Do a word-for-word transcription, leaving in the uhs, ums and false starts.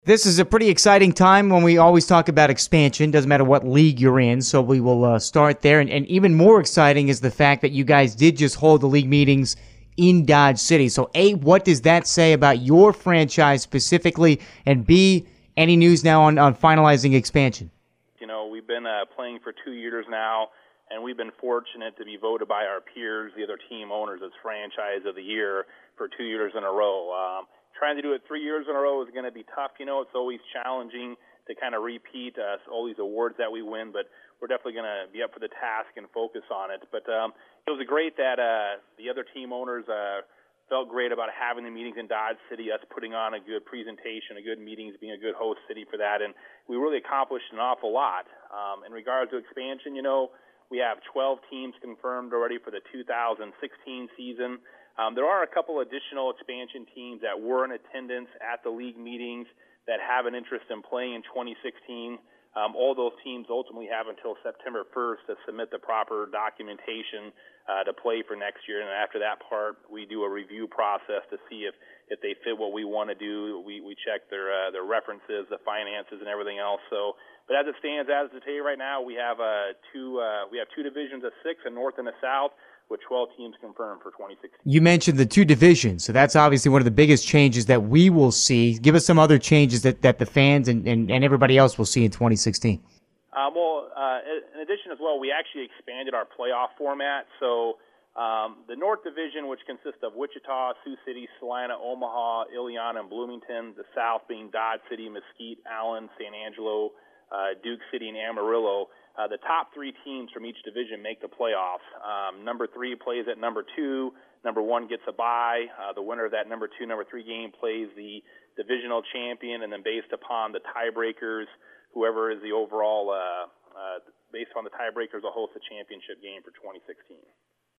This is a pretty exciting time when we always talk about expansion. Doesn't matter what league you're in, so we will uh, start there. And, and even more exciting is the fact that you guys did just hold the league meetings in Dodge City. So, A, what does that say about your franchise specifically? And B, any news now on, on finalizing expansion? You know, we've been uh, playing for two years now, and we've been fortunate to be voted by our peers, the other team owners, as franchise of the year for two years in a row. Um, Trying to do it three years in a row is going to be tough. You know, it's always challenging to kind of repeat uh, all these awards that we win, but we're definitely going to be up for the task and focus on it. But um, it was great that uh, the other team owners uh, felt great about having the meetings in Dodge City, us putting on a good presentation, a good meetings, being a good host city for that, and we really accomplished an awful lot. Um, in regards to expansion, you know, we have twelve teams confirmed already for the two thousand sixteen season. Um, there are a couple additional expansion teams that were in attendance at the league meetings that have an interest in playing in twenty sixteen. Um, all those teams ultimately have until September first to submit the proper documentation uh, to play for next year. And after that part, we do a review process to see if, if they fit what we want to do. We, we check their uh, their references, the finances, and everything else. So, but as it stands, as of today, right now, we have uh, two uh, we have two divisions of six, a north and a south, with twelve teams confirmed for twenty sixteen. You mentioned the two divisions, so that's obviously one of the biggest changes that we will see. Give us some other changes that, that the fans and, and, and everybody else will see in twenty sixteen. Um, well, uh, in addition as well, we actually expanded our playoff format. So um, the North Division, which consists of Wichita, Sioux City, Salina, Omaha, Iliana, and Bloomington. The South being Dodge City, Mesquite, Allen, San Angelo, uh, Duke City, and Amarillo. Uh, the top three teams from each division make the playoffs. Um, number three plays at number two. Number one gets a bye. Uh, the winner of that number two, number three game plays the divisional champion, and then based upon the tiebreakers, whoever is the overall, uh, uh, based on the tiebreakers, will host the championship game for twenty sixteen.